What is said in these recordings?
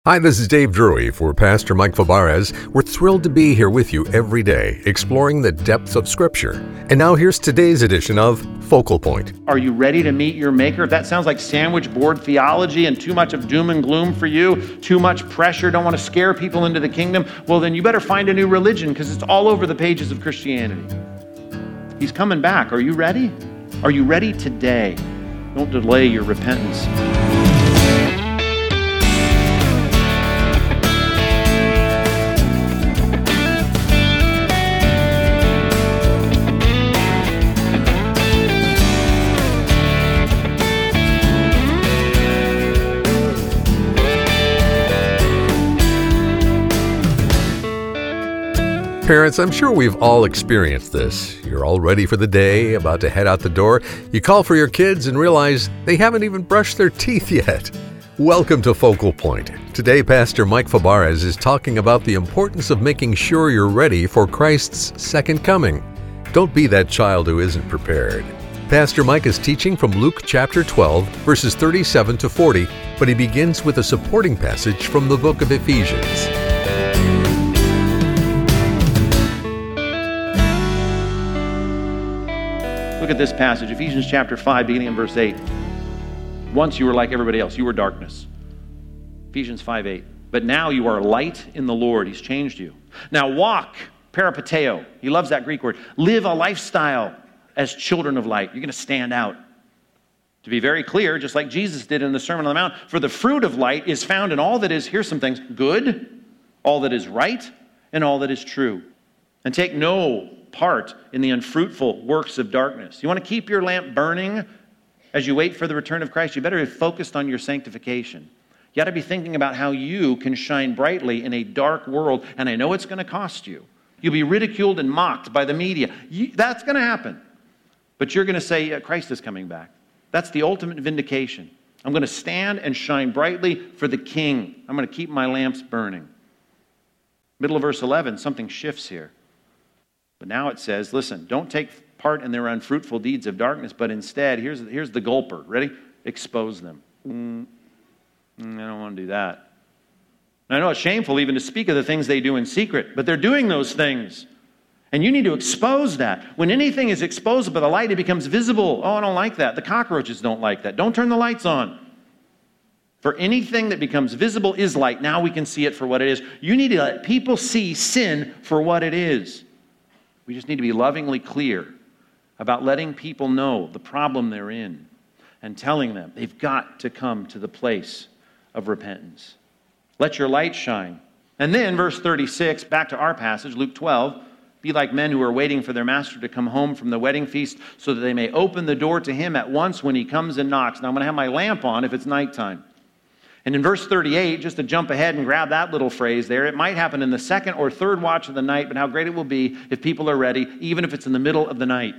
Hi, this is Dave Drury for Pastor Mike Fabarez. We're thrilled to be here with you every day, exploring the depths of Scripture. And now here's today's edition of Focal Point. Are you ready to meet your Maker? If that sounds like sandwich board theology and too much of doom and gloom for you, too much pressure, don't want to scare people into the kingdom, well then you better find a new religion because it's all over the pages of Christianity. He's coming back. Are you ready? Are you ready today? Don't delay your repentance. Parents, I'm sure we've all experienced this. You're all ready for the day, about to head out the door. You call for your kids and realize they haven't even brushed their teeth yet. Welcome to Focal Point. Today, Pastor Mike Fabarez is talking about the importance of making sure you're ready for Christ's second coming. Don't be that child who isn't prepared. Pastor Mike is teaching from Luke chapter 12, verses 37 to 40, but he begins with a supporting passage from the book of Ephesians. Look at this passage, Ephesians chapter 5, beginning in verse 8. Once you were like everybody else. You were darkness. Ephesians 5:8. But now you are light in the Lord. He's changed you. Now walk, peripateo. He loves that Greek word. Live a lifestyle as children of light. You're going to stand out. To be very clear, just like Jesus did in the Sermon on the Mount, for the fruit of light is found in all that is, here's some things, good, all that is right, and all that is true. And take no part in the unfruitful works of darkness. You want to keep your lamp burning as you wait for the return of Christ? You better be focused on your sanctification. You got to be thinking about how you can shine brightly in a dark world, and I know it's going to cost you. You'll be ridiculed and mocked by the media. That's going to happen. But you're going to say, Christ is coming back. That's the ultimate vindication. I'm going to stand and shine brightly for the King. I'm going to keep my lamps burning. Middle of verse 11, something shifts here. But now it says, listen, don't take part in their unfruitful deeds of darkness, but instead, here's the gulper. Ready? Expose them. I don't want to do that. And I know it's shameful even to speak of the things they do in secret, but they're doing those things. And you need to expose that. When anything is exposed by the light, it becomes visible. Oh, I don't like that. The cockroaches don't like that. Don't turn the lights on. For anything that becomes visible is light. Now we can see it for what it is. You need to let people see sin for what it is. We just need to be lovingly clear about letting people know the problem they're in and telling them they've got to come to the place of repentance. Let your light shine. And then verse 36, back to our passage, Luke 12, be like men who are waiting for their master to come home from the wedding feast so that they may open the door to him at once when he comes and knocks. Now I'm going to have my lamp on if it's nighttime. And in verse 38, just to jump ahead and grab that little phrase there, it might happen in the second or third watch of the night, but how great it will be if people are ready, even if it's in the middle of the night.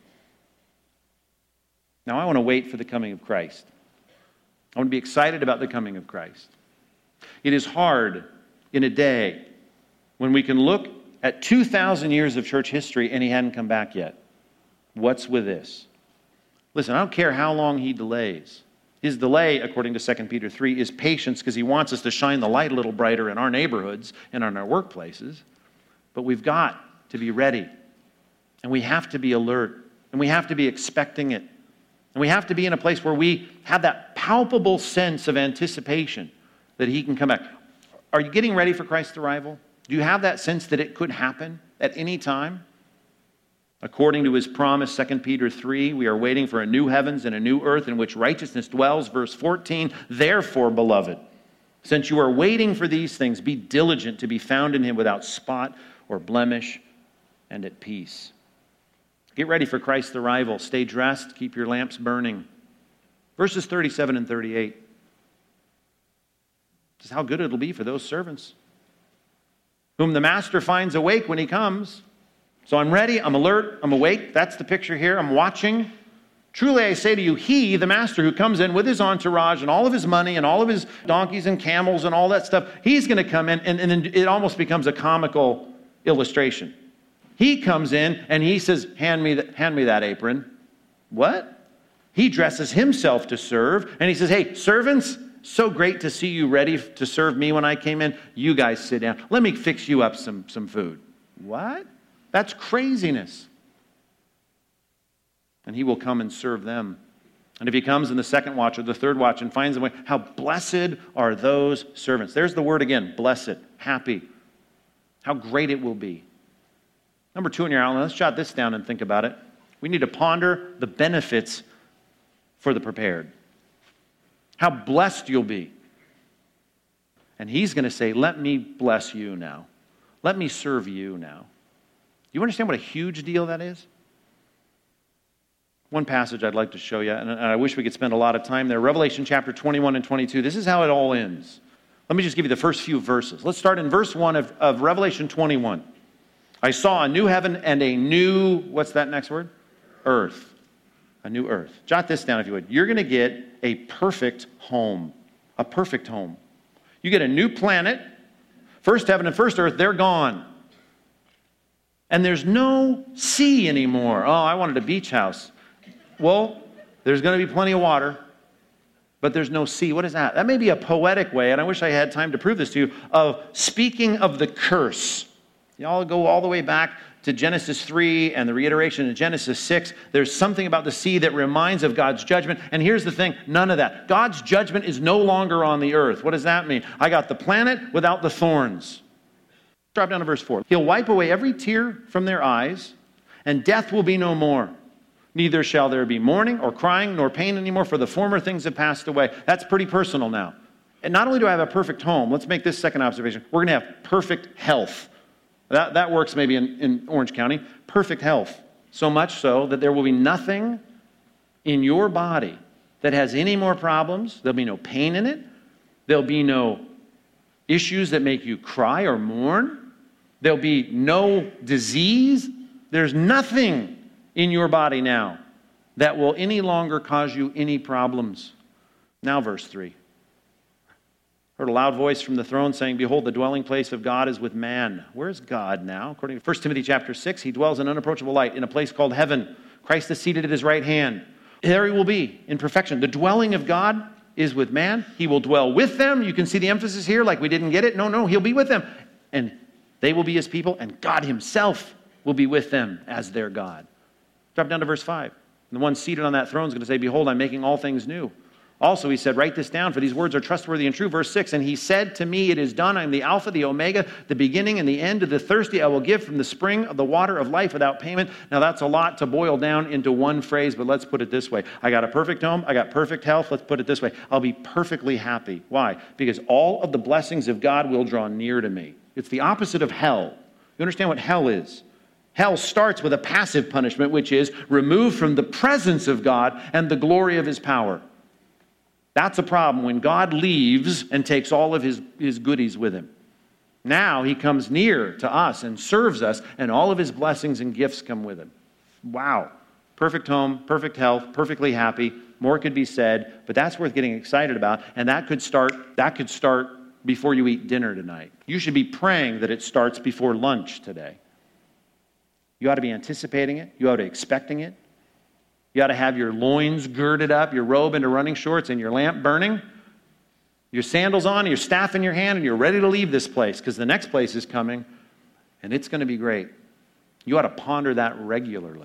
Now, I want to wait for the coming of Christ. I want to be excited about the coming of Christ. It is hard in a day when we can look at 2,000 years of church history and he hadn't come back yet. What's with this? Listen, I don't care how long he delays. His delay, according to 2 Peter 3, is patience because he wants us to shine the light a little brighter in our neighborhoods and in our workplaces. But we've got to be ready. And we have to be alert. And we have to be expecting it. And we have to be in a place where we have that palpable sense of anticipation that he can come back. Are you getting ready for Christ's arrival? Do you have that sense that it could happen at any time? According to his promise, 2 Peter 3, we are waiting for a new heavens and a new earth in which righteousness dwells. Verse 14, therefore, beloved, since you are waiting for these things, be diligent to be found in him without spot or blemish and at peace. Get ready for Christ's arrival. Stay dressed. Keep your lamps burning. Verses 37 and 38. This is how good it'll be for those servants whom the master finds awake when he comes. So I'm ready, I'm alert, I'm awake. That's the picture here. I'm watching. Truly I say to you, he, the master who comes in with his entourage and all of his money and all of his donkeys and camels and all that stuff, he's going to come in and then it almost becomes a comical illustration. He comes in and he says, hand me that apron. What? He dresses himself to serve and he says, hey, servants, So great to see you ready to serve me when I came in. You guys sit down. Let me fix you up some food. What? That's craziness. And he will come and serve them. And if he comes in the second watch or the third watch and finds them, how blessed are those servants. There's the word again, blessed, happy. How great it will be. Number 2 in your outline, let's jot this down and think about it. We need to ponder the benefits for the prepared. How blessed you'll be. And he's going to say, let me bless you now. Let me serve you now. Do you understand what a huge deal that is? One passage I'd like to show you, and I wish we could spend a lot of time there. Revelation chapter 21 and 22. This is how it all ends. Let me just give you the first few verses. Let's start in verse 1 of Revelation 21. I saw a new heaven and a new, what's that next word? Earth. A new earth. Jot this down if you would. You're going to get a perfect home. A perfect home. You get a new planet. First heaven and first earth, they're gone. And there's no sea anymore. Oh, I wanted a beach house. Well, there's going to be plenty of water, but there's no sea. What is that? That may be a poetic way, and I wish I had time to prove this to you, of speaking of the curse. Y'all go all the way back to Genesis 3 and the reiteration in Genesis 6. There's something about the sea that reminds of God's judgment. And here's the thing, none of that. God's judgment is no longer on the earth. What does that mean? I got the planet without the thorns. Drop down to verse 4. He'll wipe away every tear from their eyes, and death will be no more. Neither shall there be mourning or crying nor pain anymore, for the former things have passed away. That's pretty personal now. And not only do I have a perfect home, let's make this second observation. We're going to have perfect health. That works maybe in Orange County. Perfect health. So much so that there will be nothing in your body that has any more problems. There'll be no pain in it. There'll be no issues that make you cry or mourn. There'll be no disease. There's nothing in your body now that will any longer cause you any problems. Now verse 3. Heard a loud voice from the throne saying, behold, the dwelling place of God is with man. Where's God now? According to 1 Timothy chapter 6, he dwells in unapproachable light in a place called heaven. Christ is seated at his right hand. There he will be in perfection. The dwelling of God is with man. He will dwell with them. You can see the emphasis here like we didn't get it. No, he'll be with them. And they will be his people, and God himself will be with them as their God. Drop down to verse 5. And the one seated on that throne is going to say, behold, I'm making all things new. Also, he said, write this down, for these words are trustworthy and true. Verse 6, and he said to me, it is done. I am the Alpha, the Omega, the beginning and the end. To the thirsty I will give from the spring of the water of life without payment. Now, that's a lot to boil down into one phrase, but let's put it this way. I got a perfect home. I got perfect health. Let's put it this way. I'll be perfectly happy. Why? Because all of the blessings of God will draw near to me. It's the opposite of hell. You understand what hell is? Hell starts with a passive punishment, which is removed from the presence of God and the glory of his power. That's a problem when God leaves and takes all of his goodies with him. Now he comes near to us and serves us, and all of his blessings and gifts come with him. Wow. Perfect home, perfect health, perfectly happy. More could be said, but that's worth getting excited about, and that could start before you eat dinner tonight. You should be praying that it starts before lunch today. You ought to be anticipating it. You ought to be expecting it. You ought to have your loins girded up, your robe into running shorts, and your lamp burning, your sandals on, your staff in your hand, and you're ready to leave this place because the next place is coming, and it's going to be great. You ought to ponder that regularly.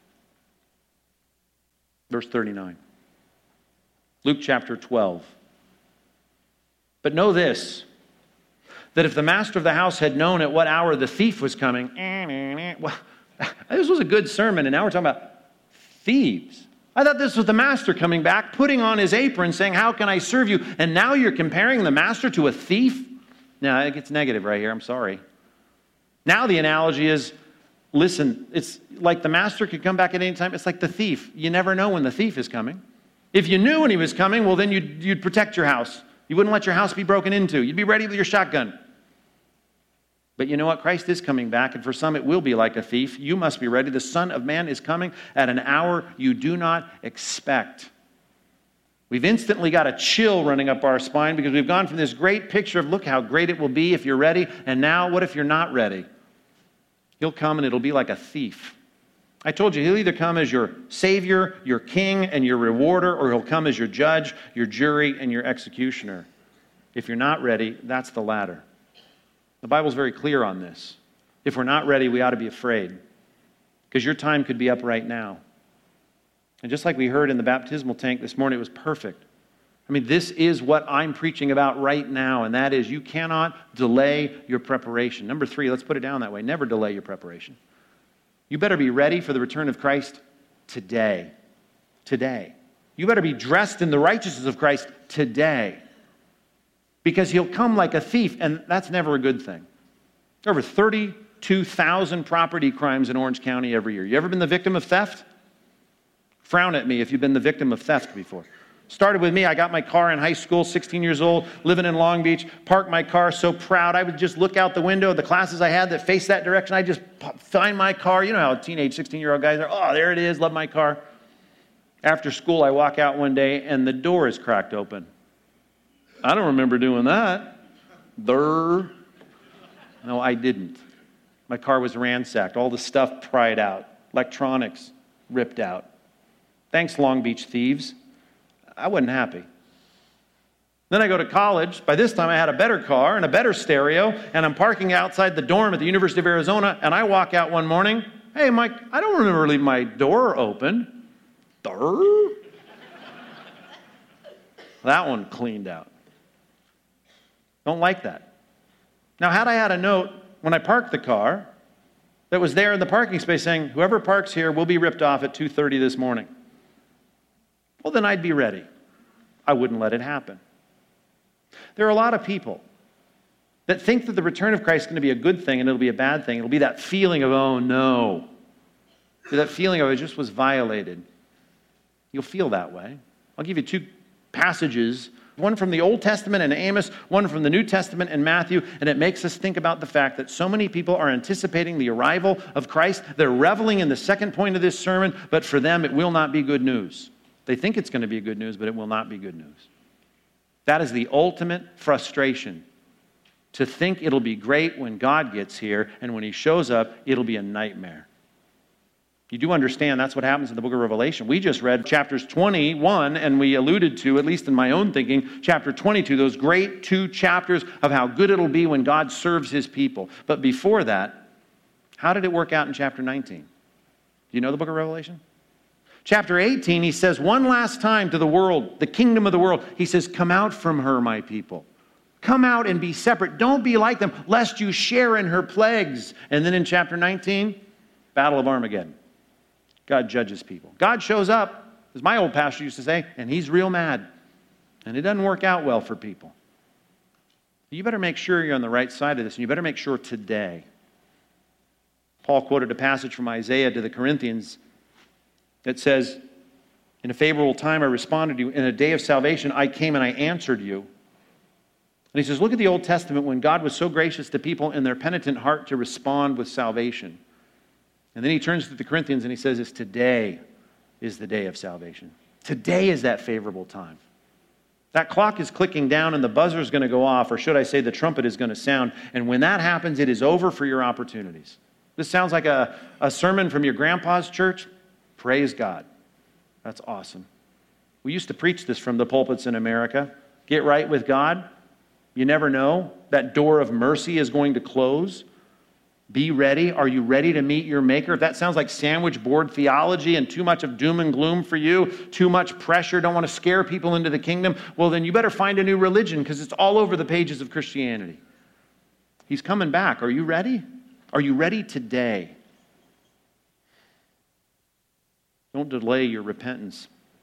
Verse 39. Luke chapter 12. But know this, that if the master of the house had known at what hour the thief was coming, well, this was a good sermon, and now we're talking about thieves. I thought this was the master coming back, putting on his apron, saying, how can I serve you? And now you're comparing the master to a thief? No, it gets negative right here. I'm sorry. Now the analogy is, listen, it's like the master could come back at any time. It's like the thief. You never know when the thief is coming. If you knew when he was coming, well, then you'd protect your house. You wouldn't let your house be broken into. You'd be ready with your shotgun. But you know what? Christ is coming back, and for some it will be like a thief. You must be ready. The Son of Man is coming at an hour you do not expect. We've instantly got a chill running up our spine because we've gone from this great picture of look how great it will be if you're ready, and now what if you're not ready? He'll come and it'll be like a thief. I told you, he'll either come as your Savior, your King, and your rewarder, or he'll come as your judge, your jury, and your executioner. If you're not ready, that's the latter. The Bible's very clear on this. If we're not ready, we ought to be afraid, because your time could be up right now. And just like we heard in the baptismal tank this morning, it was perfect. I mean, this is what I'm preaching about right now, and that is you cannot delay your preparation. Number 3, let's put it down that way. Never delay your preparation. You better be ready for the return of Christ today. Today. You better be dressed in the righteousness of Christ today. Because he'll come like a thief, and that's never a good thing. There are over 32,000 property crimes in Orange County every year. You ever been the victim of theft? Frown at me if you've been the victim of theft before. Started with me. I got my car in high school, 16 years old, living in Long Beach, parked my car, so proud. I would just look out the window of the classes I had that faced that direction. I'd just find my car. You know how teenage 16-year-old guys are. Oh, there it is. Love my car. After school, I walk out one day, and the door is cracked open. I don't remember doing that. No, I didn't. My car was ransacked. All the stuff pried out. Electronics ripped out. Thanks, Long Beach thieves. I wasn't happy. Then I go to college. By this time, I had a better car and a better stereo, and I'm parking outside the dorm at the University of Arizona, and I walk out one morning. Hey, Mike, I don't remember leaving my door open. That one cleaned out. Don't like that. Now, had I had a note when I parked the car that was there in the parking space saying, whoever parks here will be ripped off at 2:30 this morning, well, then I'd be ready. I wouldn't let it happen. There are a lot of people that think that the return of Christ is going to be a good thing and it'll be a bad thing. It'll be that feeling of, oh no. That feeling of it just was violated. You'll feel that way. I'll give you 2 passages, one from the Old Testament in Amos, one from the New Testament in Matthew, and it makes us think about the fact that so many people are anticipating the arrival of Christ. They're reveling in the second point of this sermon, but for them it will not be good news. They think it's going to be good news, but it will not be good news. That is the ultimate frustration. To think it'll be great when God gets here, and when he shows up, it'll be a nightmare. You do understand that's what happens in the book of Revelation. We just read chapters 21, and we alluded to, at least in my own thinking, chapter 22, those great 2 chapters of how good it'll be when God serves his people. But before that, how did it work out in chapter 19? Do you know the book of Revelation? Chapter 18, he says one last time to the world, the kingdom of the world, he says, come out from her, my people. Come out and be separate. Don't be like them, lest you share in her plagues. And then in chapter 19, Battle of Armageddon. God judges people. God shows up, as my old pastor used to say, and he's real mad. And it doesn't work out well for people. You better make sure you're on the right side of this, and you better make sure today. Paul quoted a passage from Isaiah to the Corinthians that says, in a favorable time I responded to you. In a day of salvation I came and I answered you. And he says, look at the Old Testament when God was so gracious to people in their penitent heart to respond with salvation. And then he turns to the Corinthians and he says, today is the day of salvation. Today is that favorable time. That clock is clicking down and the buzzer is going to go off, or should I say the trumpet is going to sound. And when that happens, it is over for your opportunities. This sounds like a sermon from your grandpa's church. Praise God. That's awesome. We used to preach this from the pulpits in America. Get right with God. You never know. That door of mercy is going to close. Be ready. Are you ready to meet your Maker? If that sounds like sandwich board theology and too much of doom and gloom for you, too much pressure, don't want to scare people into the kingdom, well then you better find a new religion, because it's all over the pages of Christianity. He's coming back. Are you ready? Are you ready today? Don't delay your repentance.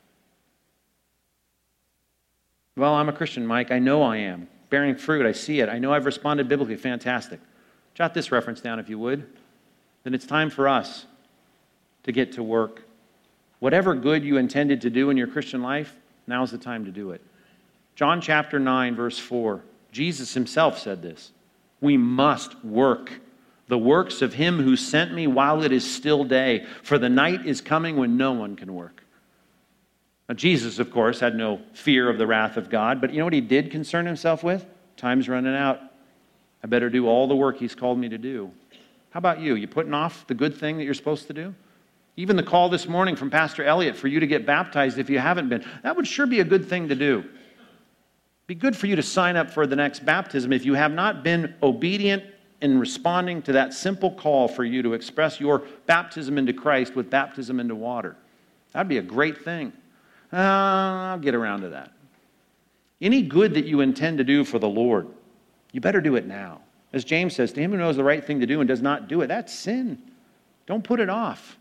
Well, I'm a Christian, Mike. I know I am. Bearing fruit, I see it. I know I've responded biblically. Fantastic. Jot this reference down if you would. Then it's time for us to get to work. Whatever good you intended to do in your Christian life, now's the time to do it. John chapter 9, verse 4. Jesus himself said this. We must work the works of him who sent me while it is still day, for the night is coming when no one can work. Now, Jesus, of course, had no fear of the wrath of God, but you know what he did concern himself with? Time's running out. I better do all the work he's called me to do. How about you? You putting off the good thing that you're supposed to do? Even the call this morning from Pastor Elliott for you to get baptized if you haven't been, that would sure be a good thing to do. Be good for you to sign up for the next baptism if you have not been obedient in responding to that simple call for you to express your baptism into Christ with baptism into water. That'd be a great thing. I'll get around to that. Any good that you intend to do for the Lord, you better do it now. As James says, to him who knows the right thing to do and does not do it, that's sin. Don't put it off.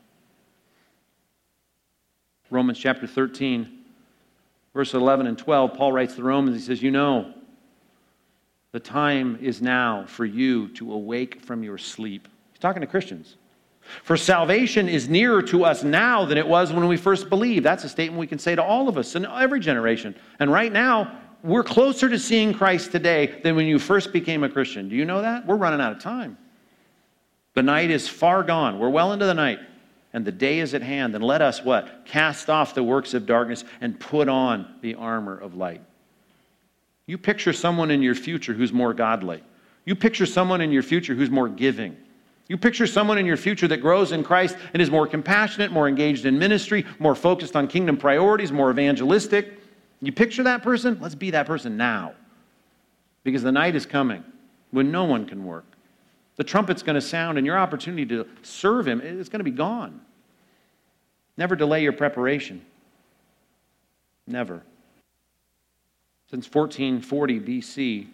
Romans chapter 13, verse 11 and 12, Paul writes to the Romans, he says, you know, the time is now for you to awake from your sleep. He's talking to Christians. For salvation is nearer to us now than it was when we first believed. That's a statement we can say to all of us in every generation. And right now, we're closer to seeing Christ today than when you first became a Christian. Do you know that? We're running out of time. The night is far gone. We're well into the night. And the day is at hand. And let us what? Cast off the works of darkness and put on the armor of light. You picture someone in your future who's more godly. You picture someone in your future who's more giving. You picture someone in your future that grows in Christ and is more compassionate, more engaged in ministry, more focused on kingdom priorities, more evangelistic. You picture that person? Let's be that person now. Because the night is coming when no one can work. The trumpet's going to sound and your opportunity to serve him is going to be gone. Never delay your preparation. Never. Since 1440 BC,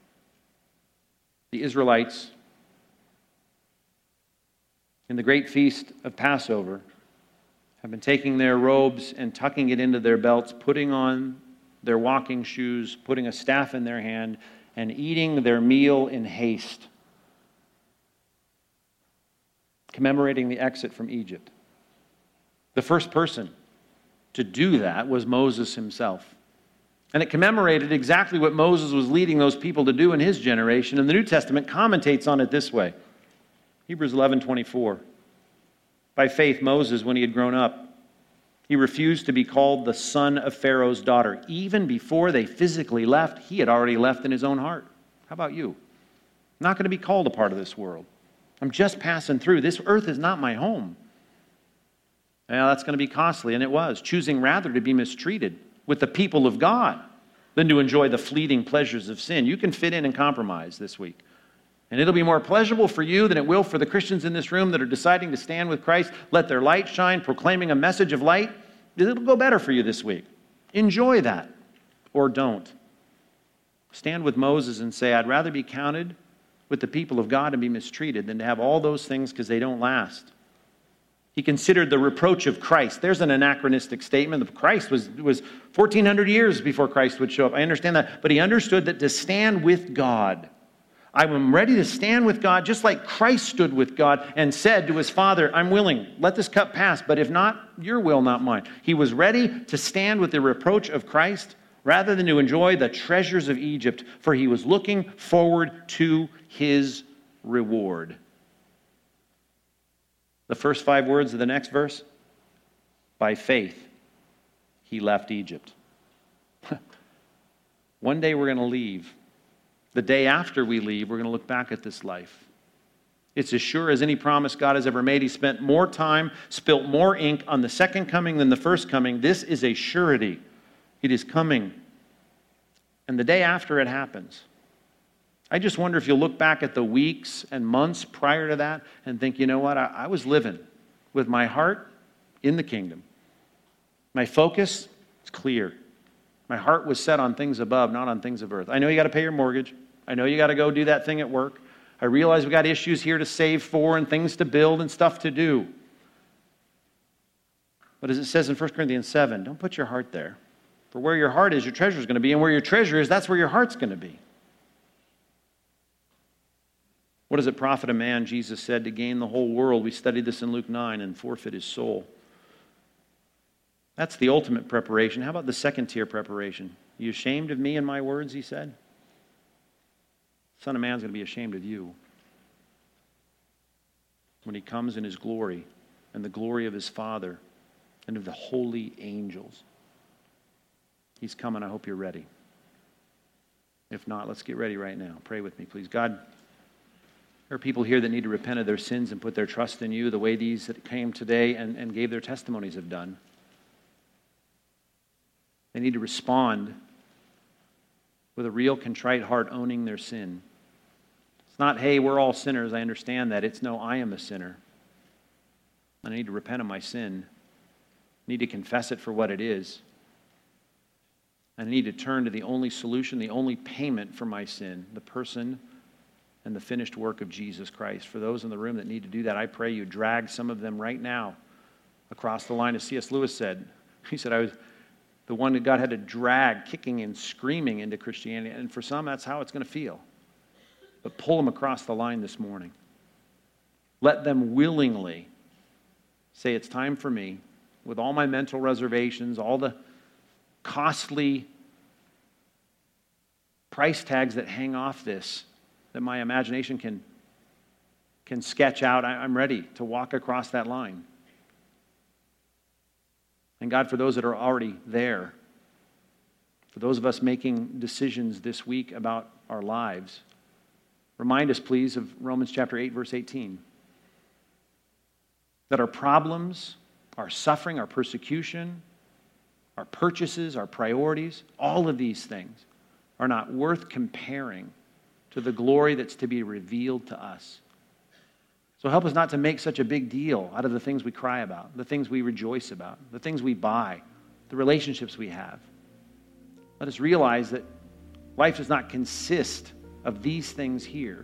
the Israelites, in the great feast of Passover, have been taking their robes and tucking it into their belts, putting on their walking shoes, putting a staff in their hand, and eating their meal in haste, commemorating the exit from Egypt. The first person to do that was Moses himself. And it commemorated exactly what Moses was leading those people to do in his generation. And the New Testament commentates on it this way. Hebrews 11:24. By faith, Moses, when he had grown up, he refused to be called the son of Pharaoh's daughter. Even before they physically left, he had already left in his own heart. How about you? I'm not going to be called a part of this world. I'm just passing through. This earth is not my home. Well, that's going to be costly, and it was. Choosing rather to be mistreated with the people of God than to enjoy the fleeting pleasures of sin. You can fit in and compromise this week. And it'll be more pleasurable for you than it will for the Christians in this room that are deciding to stand with Christ, let their light shine, proclaiming a message of light. It'll go better for you this week. Enjoy that, or don't. Stand with Moses and say, I'd rather be counted with the people of God and be mistreated than to have all those things because they don't last. He considered the reproach of Christ. There's an anachronistic statement of Christ was 1,400 years before Christ would show up. I understand that. But he understood that to stand with God, I am ready to stand with God just like Christ stood with God and said to his Father, I'm willing, let this cup pass, but if not, your will, not mine. He was ready to stand with the reproach of Christ rather than to enjoy the treasures of Egypt, for he was looking forward to his reward. The first 5 words of the next verse, by faith, he left Egypt. One day we're going to leave. The day after we leave, we're going to look back at this life. It's as sure as any promise God has ever made. He spent more time, spilt more ink on the second coming than the first coming. This is a surety. It is coming. And the day after it happens, I just wonder if you'll look back at the weeks and months prior to that and think, you know what, I was living with my heart in the kingdom. My focus is clear. My heart was set on things above, not on things of earth. I know you got to pay your mortgage. I know you got to go do that thing at work. I realize we got issues here to save for and things to build and stuff to do. But as it says in 1 Corinthians 7, don't put your heart there. For where your heart is, your treasure is going to be. And where your treasure is, that's where your heart's going to be. What does it profit a man, Jesus said, to gain the whole world? We studied this in Luke 9, and forfeit his soul. That's the ultimate preparation. How about the second tier preparation? Are you ashamed of me and my words, he said? The Son of Man's going to be ashamed of you when he comes in his glory and the glory of his Father and of the holy angels. He's coming. I hope you're ready. If not, let's get ready right now. Pray with me, please. God, There are people here that need to repent of their sins and put their trust in you the way these that came today and gave their testimonies have done. They need to respond with a real contrite heart owning their sin. It's not, hey, we're all sinners, I understand that. It's, no, I am a sinner. I need to repent of my sin. I need to confess it for what it is. I need to turn to the only solution, the only payment for my sin, the person and the finished work of Jesus Christ. For those in the room that need to do that, I pray you drag some of them right now across the line. As C.S. Lewis said, he said, I was the one that God had to drag kicking and screaming into Christianity. And for some, that's how it's going to feel. But pull them across the line this morning. Let them willingly say, it's time for me, with all my mental reservations, all the costly price tags that hang off this, that my imagination can sketch out. I'm ready to walk across that line. And God, for those that are already there, for those of us making decisions this week about our lives, remind us, please, of Romans chapter 8, verse 18. That our problems, our suffering, our persecution, our purchases, our priorities, all of these things are not worth comparing to the glory that's to be revealed to us. So help us not to make such a big deal out of the things we cry about, the things we rejoice about, the things we buy, the relationships we have. Let us realize that life does not consist of these things here.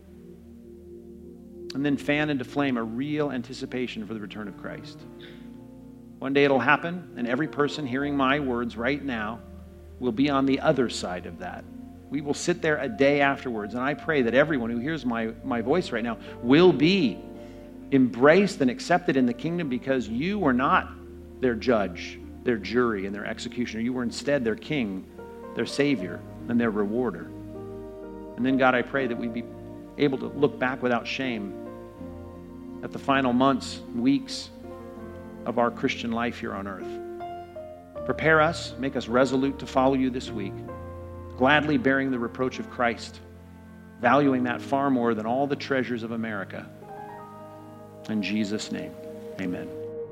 And then fan into flame a real anticipation for the return of Christ. One day it'll happen, and every person hearing my words right now will be on the other side of that. We will sit there a day afterwards, and I pray that everyone who hears my voice right now will be embraced and accepted in the kingdom, because you were not their judge, their jury, and their executioner. You were instead their king, their savior, and their rewarder. And then, God, I pray that we'd be able to look back without shame at the final months, weeks of our Christian life here on earth. Prepare us, make us resolute to follow you this week, gladly bearing the reproach of Christ, valuing that far more than all the treasures of America. In Jesus' name, amen.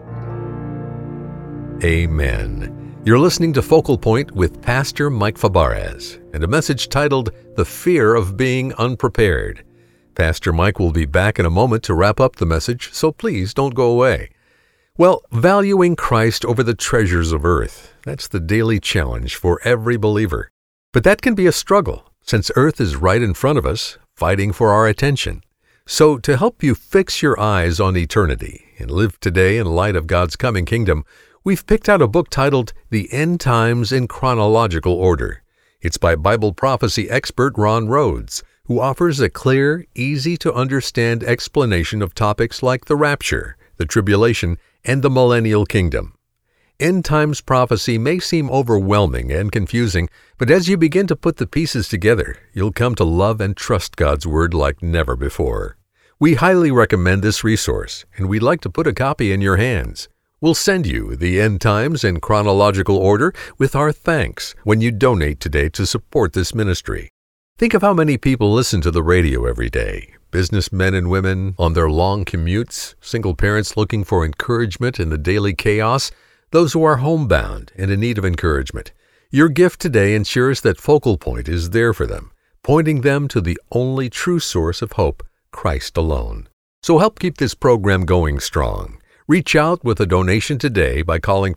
Amen. You're listening to Focal Point with Pastor Mike Fabarez and a message titled, The Fear of Being Unprepared. Pastor Mike will be back in a moment to wrap up the message, so please don't go away. Well, valuing Christ over the treasures of earth, that's the daily challenge for every believer. But that can be a struggle, since earth is right in front of us, fighting for our attention. So to help you fix your eyes on eternity and live today in light of God's coming kingdom, we've picked out a book titled The End Times in Chronological Order. It's by Bible prophecy expert Ron Rhodes, who offers a clear, easy-to-understand explanation of topics like the rapture, the tribulation, and the millennial kingdom. End times prophecy may seem overwhelming and confusing, but as you begin to put the pieces together, you'll come to love and trust God's Word like never before. We highly recommend this resource, and we'd like to put a copy in your hands. We'll send you the End Times in Chronological Order with our thanks when you donate today to support this ministry. Think of how many people listen to the radio every day. Businessmen and women on their long commutes, single parents looking for encouragement in the daily chaos, those who are homebound and in need of encouragement. Your gift today ensures that Focal Point is there for them, pointing them to the only true source of hope, Christ alone. So help keep this program going strong. Reach out with a donation today by calling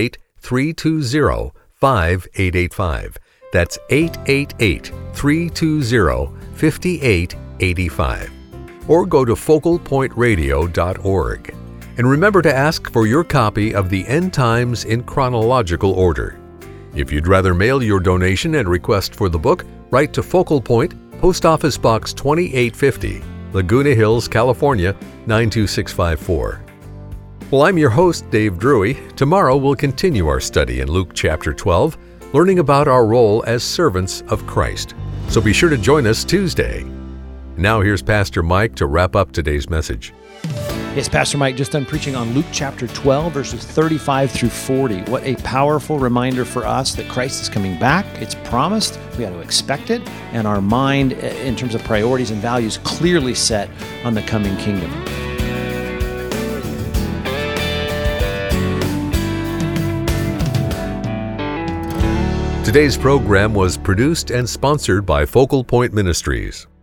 888-320-5885. That's 888-320-5885. Or go to focalpointradio.org. And remember to ask for your copy of the End Times in Chronological Order. If you'd rather mail your donation and request for the book, write to Focal Point, Post Office Box 2850, Laguna Hills, California, 92654. Well, I'm your host, Dave Drury. Tomorrow we'll continue our study in Luke chapter 12, learning about our role as servants of Christ. So be sure to join us Tuesday. Now here's Pastor Mike to wrap up today's message. Yes, Pastor Mike just done preaching on Luke chapter 12, verses 35 through 40. What a powerful reminder for us that Christ is coming back. It's promised. We got to expect it. And our mind, in terms of priorities and values, clearly set on the coming kingdom. Today's program was produced and sponsored by Focal Point Ministries.